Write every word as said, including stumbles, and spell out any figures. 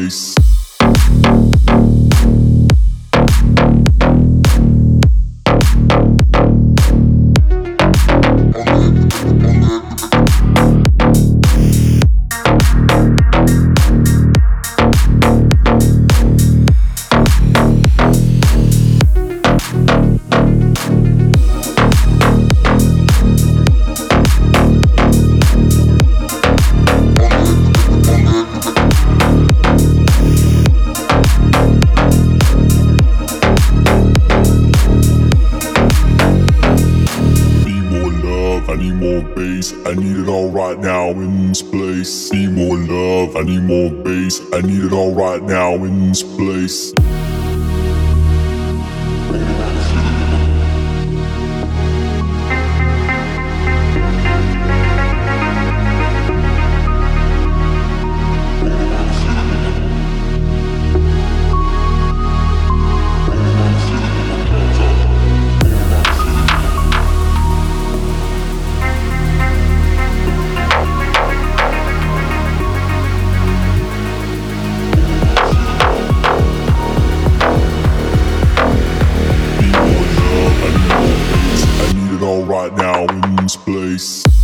place. I need more bass, I need it all right now in this place. Need more love, I need more bass, I need it all right now in this place. All right now in this place.